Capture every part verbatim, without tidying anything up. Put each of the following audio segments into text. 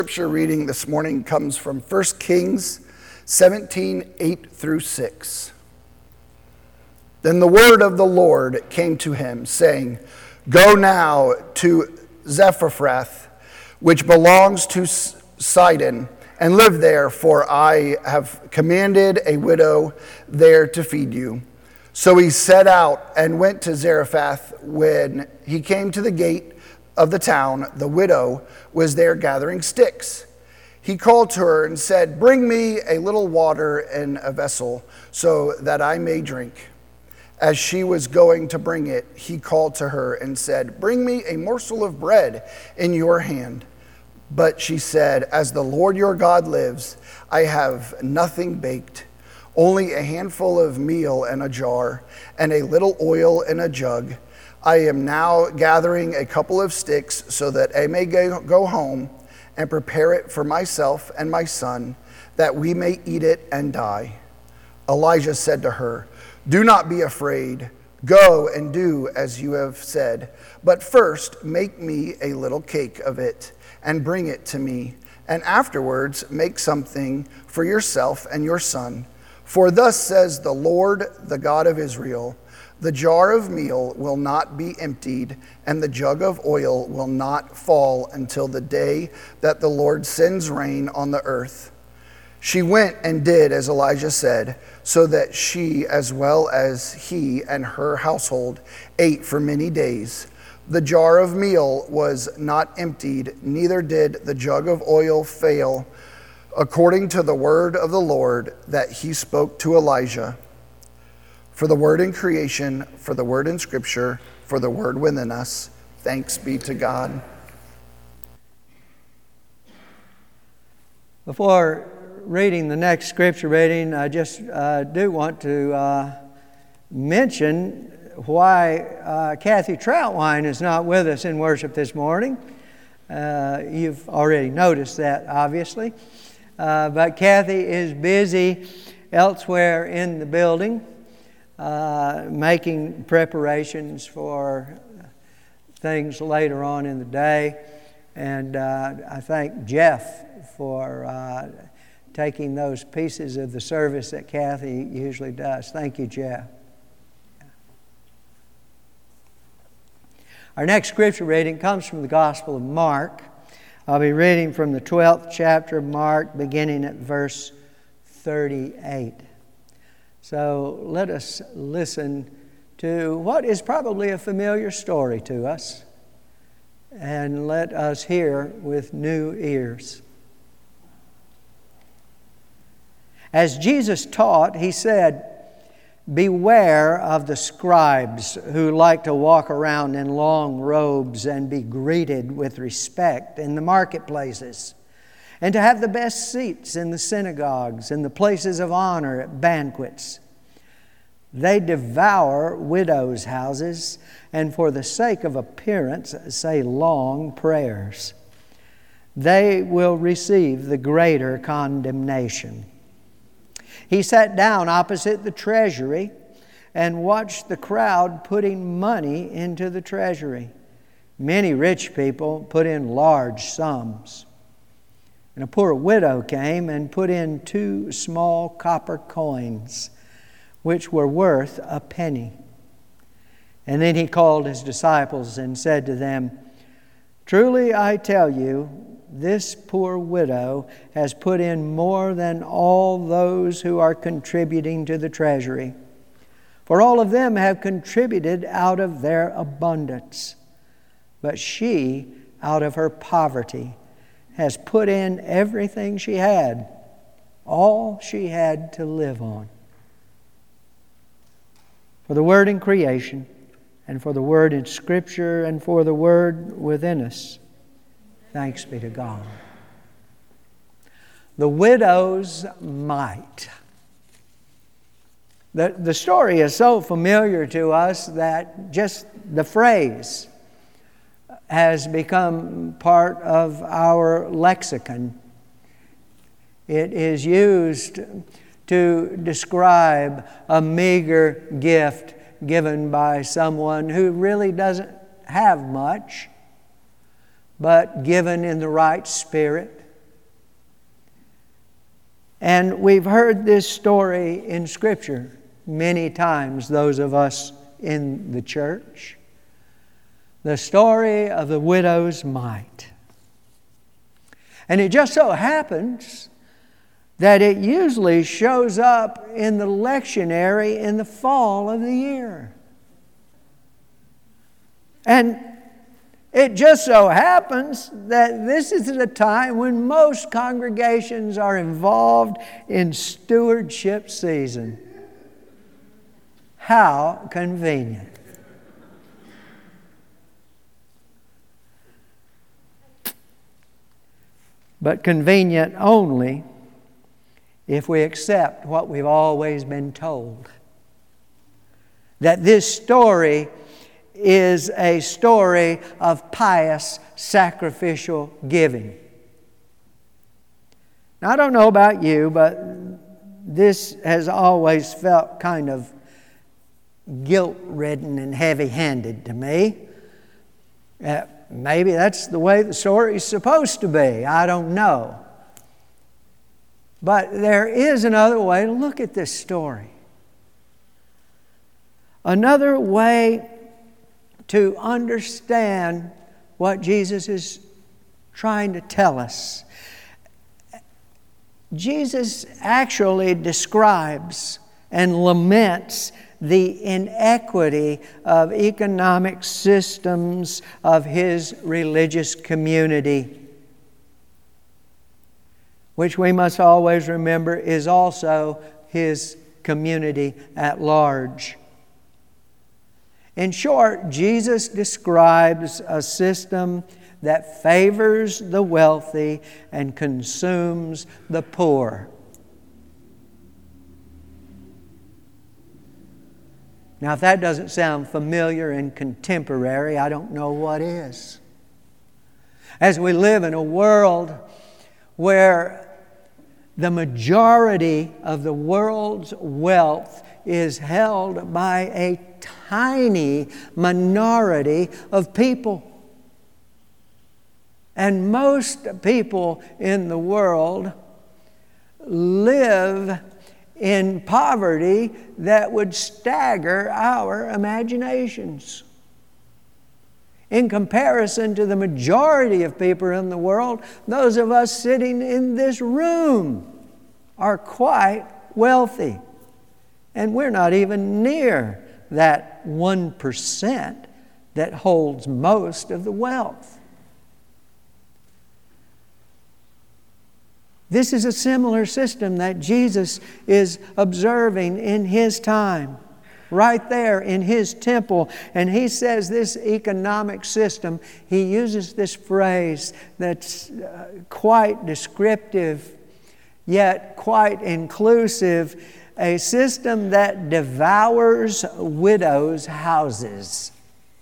Scripture reading this morning comes from First Kings seventeen, eight through six. Then the word of the Lord came to him, saying, Go now to Zephaphrath, which belongs to Sidon, and live there, for I have commanded a widow there to feed you. So he set out and went to Zarephath. When he came to the gate of the town, the widow was there gathering sticks. He called to her and said, Bring me a little water in a vessel, so that I may drink. As she was going to bring it, he called to her and said, Bring me a morsel of bread in your hand. But she said, As the Lord your God lives, I have nothing baked, only a handful of meal in a jar, and a little oil in a jug. I am now gathering a couple of sticks so that I may go home and prepare it for myself and my son, that we may eat it and die. Elijah said to her, Do not be afraid. Go and do as you have said. But first make me a little cake of it and bring it to me. And afterwards make something for yourself and your son. For thus says the Lord, the God of Israel, The jar of meal will not be emptied, and the jug of oil will not fall until the day that the Lord sends rain on the earth. She went and did as Elijah said, so that she, as well as he and her household, ate for many days. The jar of meal was not emptied, neither did the jug of oil fail, according to the word of the Lord that he spoke to Elijah. For the word in creation, for the word in Scripture, for the word within us, thanks be to God. Before reading the next Scripture reading, I just uh, do want to uh, mention why uh, Kathy Troutwine is not with us in worship this morning. Uh, you've already noticed that, obviously. Uh, but Kathy is busy elsewhere in the building, uh, making preparations for things later on in the day. And uh, I thank Jeff for uh, taking those pieces of the service that Kathy usually does. Thank you, Jeff. Our next scripture reading comes from the Gospel of Mark. I'll be reading from the twelfth chapter of Mark, beginning at verse thirty-eight. So let us listen to what is probably a familiar story to us, and let us hear with new ears. As Jesus taught, he said, Beware of the scribes who like to walk around in long robes and be greeted with respect in the marketplaces, and to have the best seats in the synagogues and the places of honor at banquets. They devour widows' houses, and for the sake of appearance say long prayers. They will receive the greater condemnation. He sat down opposite the treasury and watched the crowd putting money into the treasury. Many rich people put in large sums. And a poor widow came and put in two small copper coins, which were worth a penny. And then he called his disciples and said to them, Truly I tell you, this poor widow has put in more than all those who are contributing to the treasury. For all of them have contributed out of their abundance. But she, out of her poverty, has put in everything she had, all she had to live on. For the word in creation, and for the word in Scripture, and for the word within us, thanks be to God. The widow's mite. The, the story is so familiar to us that just the phrase has become part of our lexicon. It is used to describe a meager gift given by someone who really doesn't have much, but given in the right spirit, And we've heard this story in Scripture many times, those of us in the church. The story of the widow's mite. And it just so happens that it usually shows up in the lectionary in the fall of the year. And it just so happens that this is the time when most congregations are involved in stewardship season. How convenient. But convenient only if we accept what we've always been told. That this story is a story of pious sacrificial giving. Now, I don't know about you, but this has always felt kind of guilt-ridden and heavy-handed to me. Uh, maybe that's the way the story is supposed to be. I don't know. But there is another way to look at this story. Another way to understand what Jesus is trying to tell us. Jesus actually describes and laments the inequity of economic systems of His religious community, which we must always remember is also His community at large. In short, Jesus describes a system that favors the wealthy and consumes the poor. Now, if that doesn't sound familiar and contemporary, I don't know what is. As we live in a world where the majority of the world's wealth is held by a tiny minority of people. And most people in the world live in poverty that would stagger our imaginations. In comparison to the majority of people in the world, those of us sitting in this room are quite wealthy. And we're not even near that one percent that holds most of the wealth. This is a similar system that Jesus is observing in His time, right there in His temple. And He says this economic system, He uses this phrase that's uh, quite descriptive, yet quite inclusive, a system that devours widows' houses.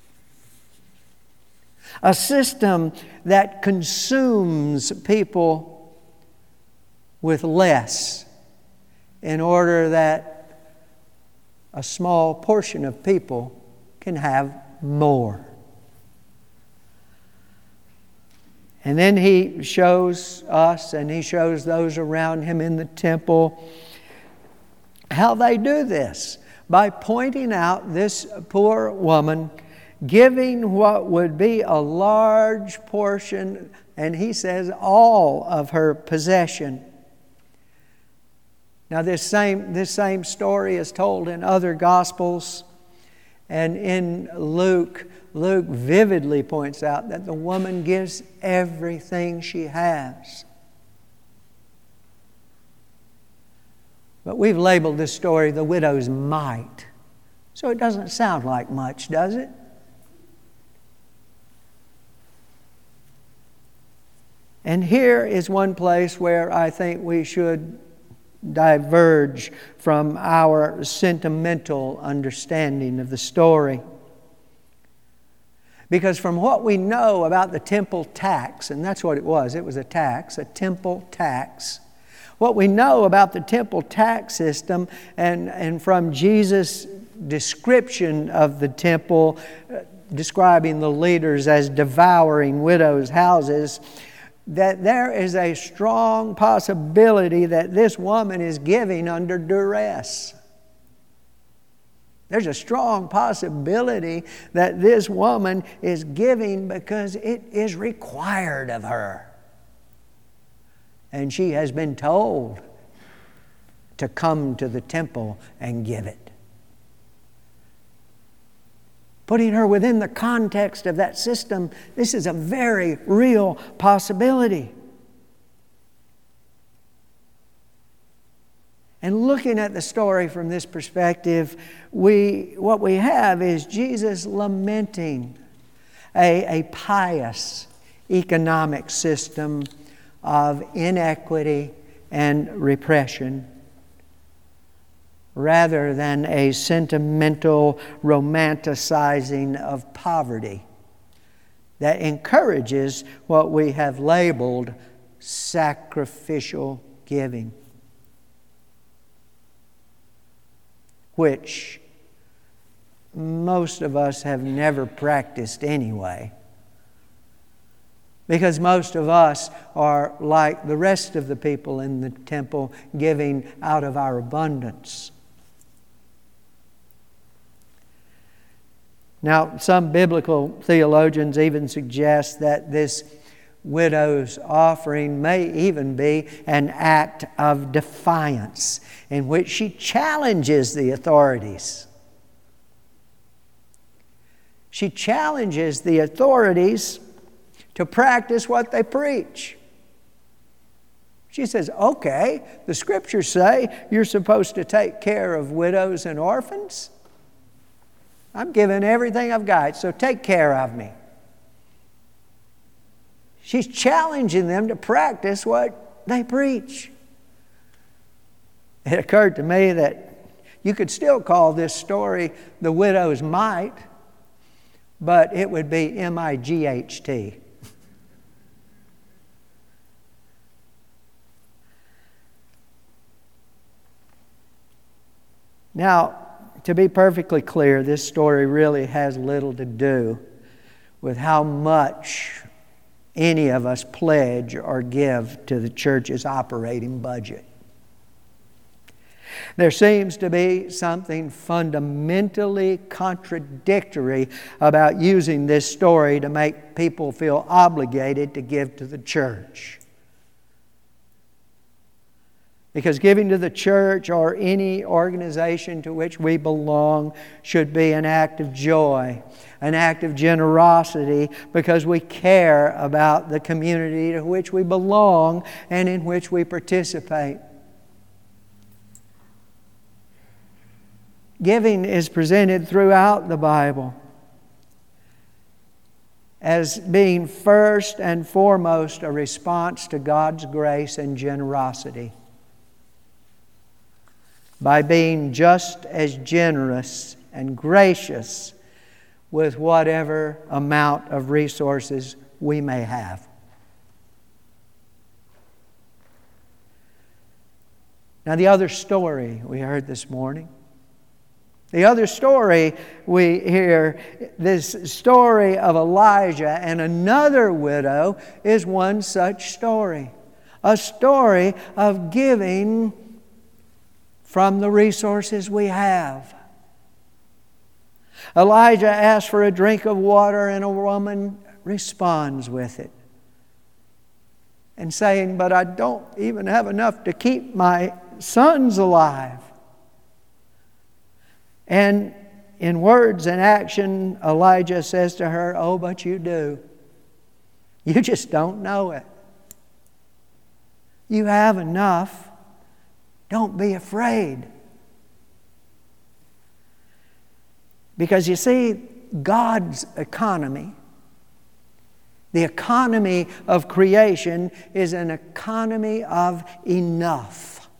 A system that consumes people with less in order that a small portion of people can have more. And then He shows us and He shows those around Him in the temple how they do this by pointing out this poor woman giving what would be a large portion, and He says all of her possession. Now this same, this same story is told in other Gospels, and in Luke, Luke vividly points out that the woman gives everything she has. But we've labeled this story the widow's mite. So it doesn't sound like much, does it? And here is one place where I think we should diverge from our sentimental understanding of the story. Because from what we know about the temple tax, and that's what it was, it was a tax, a temple tax. What we know about the temple tax system and, and from Jesus' description of the temple, uh, describing the leaders as devouring widows' houses, that there is a strong possibility that this woman is giving under duress. There's a strong possibility that this woman is giving because it is required of her. And she has been told to come to the temple and give it. Putting her within the context of that system, this is a very real possibility. And looking at the story from this perspective, we, what we have is Jesus lamenting a, a pious economic system of inequity and repression, rather than a sentimental romanticizing of poverty that encourages what we have labeled sacrificial giving, which most of us have never practiced anyway, because most of us are like the rest of the people in the temple, giving out of our abundance. Now, some biblical theologians even suggest that this widow's offering may even be an act of defiance in which she challenges the authorities. She challenges the authorities to practice what they preach. She says, okay, the Scriptures say you're supposed to take care of widows and orphans. I'm giving everything I've got, so take care of me. She's challenging them to practice what they preach. It occurred to me that you could still call this story the widow's mite, but it would be M I G H T. Now, to be perfectly clear, this story really has little to do with how much any of us pledge or give to the church's operating budget. There seems to be something fundamentally contradictory about using this story to make people feel obligated to give to the church. Because giving to the church or any organization to which we belong should be an act of joy, an act of generosity, because we care about the community to which we belong and in which we participate. Giving is presented throughout the Bible as being first and foremost a response to God's grace and generosity. By being just as generous and gracious with whatever amount of resources we may have. Now, the other story we heard this morning, the other story we hear, this story of Elijah and another widow, is one such story. A story of giving from the resources we have. Elijah asks for a drink of water, and a woman responds with it, and saying, "But I don't even have enough to keep my sons alive." And in words and action, Elijah says to her, "Oh, but you do. You just don't know it. You have enough. Don't be afraid." Because you see, God's economy, the economy of creation, is an economy of enough.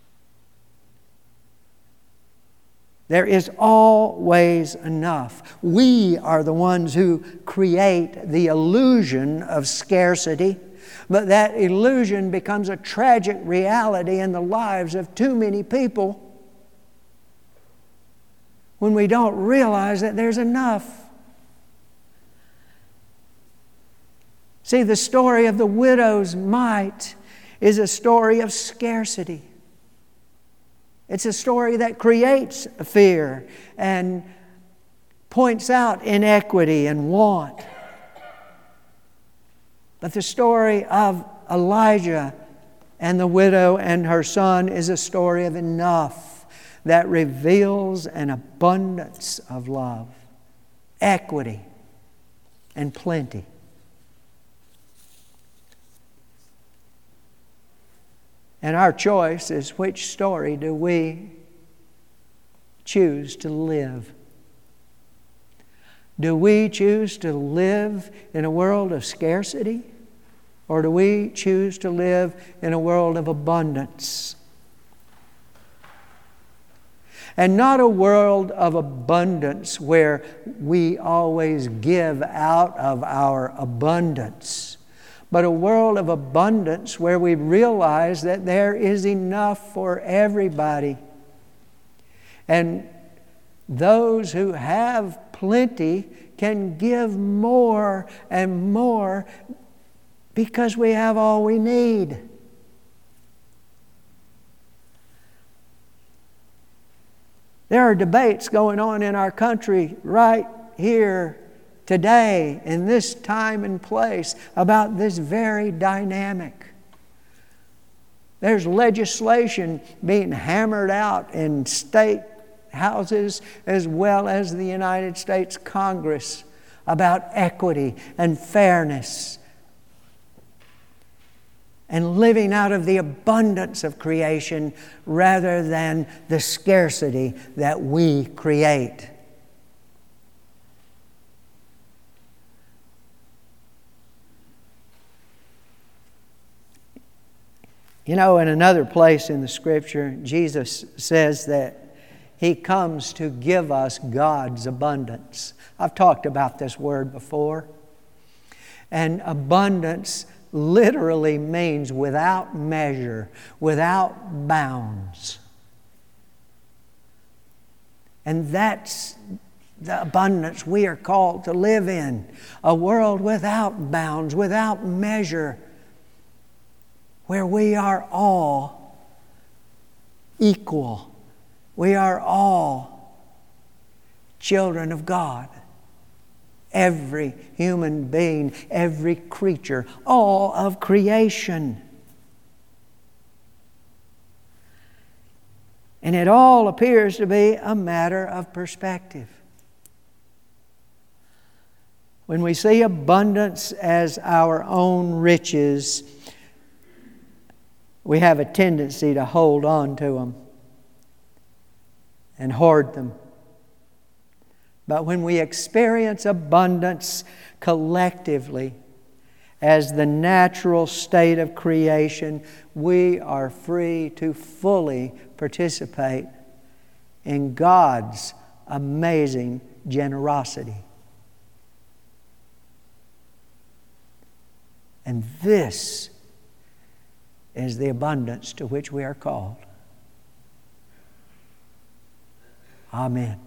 There is always enough. We are the ones who create the illusion of scarcity. But that illusion becomes a tragic reality in the lives of too many people when we don't realize that there's enough. See, the story of the widow's mite is a story of scarcity. It's a story that creates fear and points out inequity and want. But the story of Elijah and the widow and her son is a story of enough that reveals an abundance of love, equity, and plenty. And our choice is, which story do we choose to live? Do we choose to live in a world of scarcity? Or do we choose to live in a world of abundance? And not a world of abundance where we always give out of our abundance, but a world of abundance where we realize that there is enough for everybody. And those who have plenty can give more and more because we have all we need. There are debates going on in our country right here today, in this time and place, about this very dynamic. There's legislation being hammered out in state houses as well as the United States Congress about equity and fairness and living out of the abundance of creation rather than the scarcity that we create. You know, in another place in the Scripture, Jesus says that He comes to give us God's abundance. I've talked about this word before. And abundance literally means without measure, without bounds. And that's the abundance we are called to live in. A world without bounds, without measure, where we are all equal. We are all children of God. Every human being, every creature, all of creation. And it all appears to be a matter of perspective. When we see abundance as our own riches, we have a tendency to hold on to them and hoard them. But when we experience abundance collectively as the natural state of creation, we are free to fully participate in God's amazing generosity. And this is the abundance to which we are called. Amen.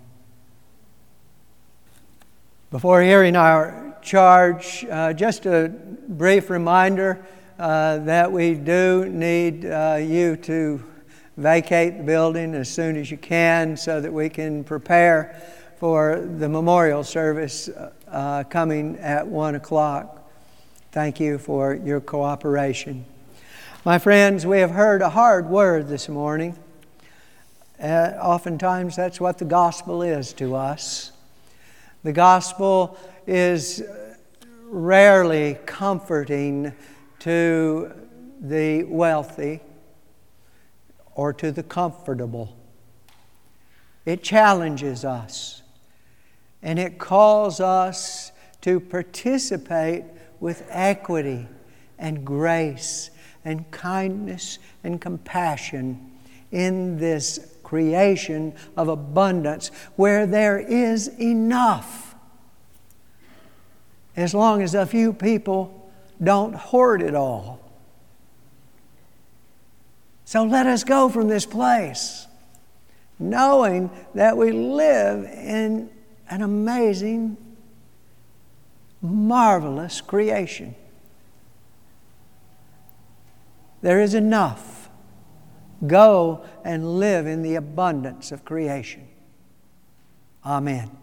Before hearing our charge, uh, just a brief reminder uh, that we do need uh, you to vacate the building as soon as you can so that we can prepare for the memorial service uh, coming at one o'clock. Thank you for your cooperation. My friends, we have heard a hard word this morning. Uh, oftentimes that's what the gospel is to us. The gospel is rarely comforting to the wealthy or to the comfortable. It challenges us, and it calls us to participate with equity and grace and kindness and compassion in this creation of abundance where there is enough, as long as a few people don't hoard it all. So let us go from this place knowing that we live in an amazing, marvelous creation. There is enough. Go and live in the abundance of creation. Amen.